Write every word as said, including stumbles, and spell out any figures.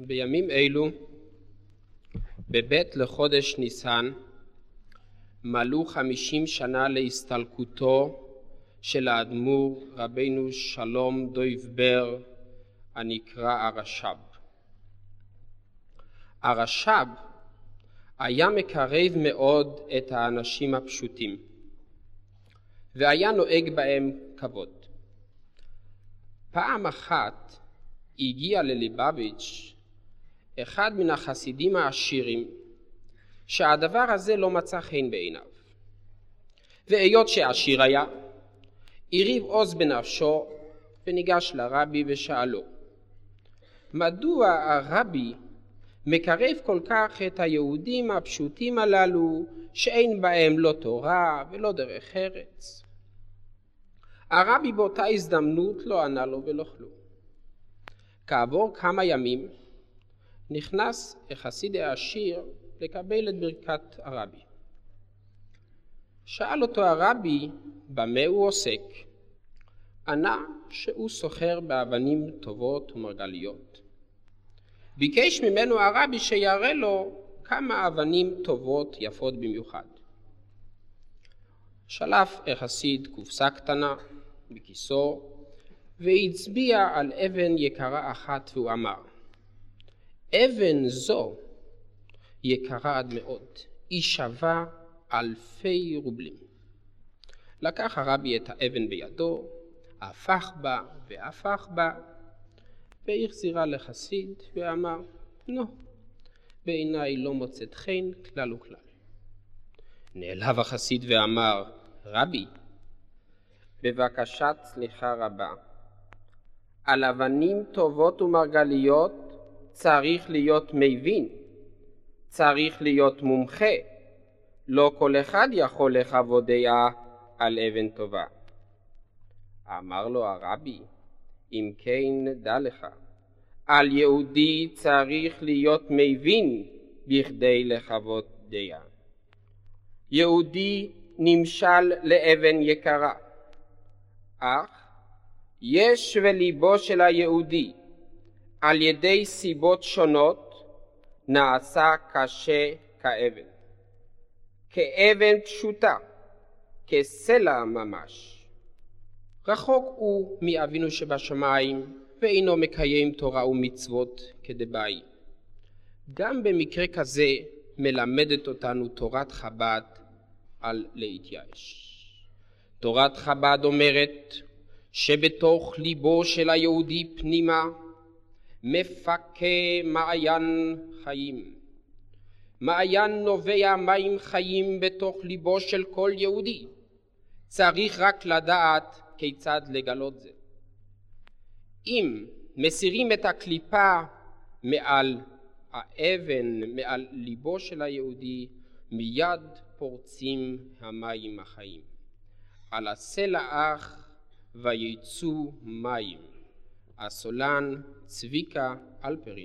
בימים אלו, בבית לחודש ניסן, מלאו חמישים שנה להסתלקותו של האדמו"ר רבינו שלום דויבבר הנקרא הרש"ב. הרש"ב היה מקרב מאוד את האנשים הפשוטים והיה נוהג בהם כבוד. פעם אחת הגיע לליבוביץ' אחד מן החסידים העשירים שהדבר הזה לא מצא חן בעיניו, והיות שעשיר היה, הריב עוז בנפשו וניגש לרבי ושאלו, מדוע הרבי מקרב כל כך את היהודים הפשוטים הללו שאין בהם לא תורה ולא דרך ארץ? הרבי באותה הזדמנות לא ענה לו ולא כלום. כעבור כמה ימים נכנס החסיד העשיר לקבל את ברכת הרבי. שאל אותו הרבי במה הוא עוסק. ענה שהוא סוחר באבנים טובות ומרגליות. ביקש ממנו הרבי שיראה לו כמה אבנים טובות יפות במיוחד. שלף החסיד קופסה קטנה בכיסו והצביע על אבן יקרה אחת והוא אמר, אבן זו יקרה עד מאוד, היא שווה אלפי רובלים. לקח הרבי את האבן בידו, הפך בה והפך בה, והחזירה לחסיד ואמר, נו, בעיניי לא מוצאת חן כלל וכלל. נעלב החסיד ואמר, רבי, בבקשת סליחה רבה, על אבנים טובות ומרגליות צריך להיות מבין, צריך להיות מומחה, לא כל אחד יכול לחוות דעה על אבן טובה. אמר לו הרבי, אם כן דע לך, על יהודי צריך להיות מבין בכדי לחוות דעה. יהודי נמשל לאבן יקרה, אך יש בליבו של היהודי על ידי סיבות שונות נעשה קשה כאבן, כאבן פשוטה, כסלע ממש. רחוק הוא מאבינו שבשמיים ואינו מקיים תורה ומצוות כדבעי. גם במקרה כזה מלמדת אותנו תורת חב"ד על להתייאש. תורת חב"ד אומרת שבתוך ליבו של היהודי פנימה מפקה מעיין חיים. מעיין נובע מים חיים בתוך ליבו של כל יהודי. צריך רק לדעת כיצד לגלות זה. אם מסירים את הקליפה מעל האבן, מעל ליבו של היהודי, מיד פורצים המים החיים. על הסלע אך ויצאו מים. הסולן צביקה אלפרין.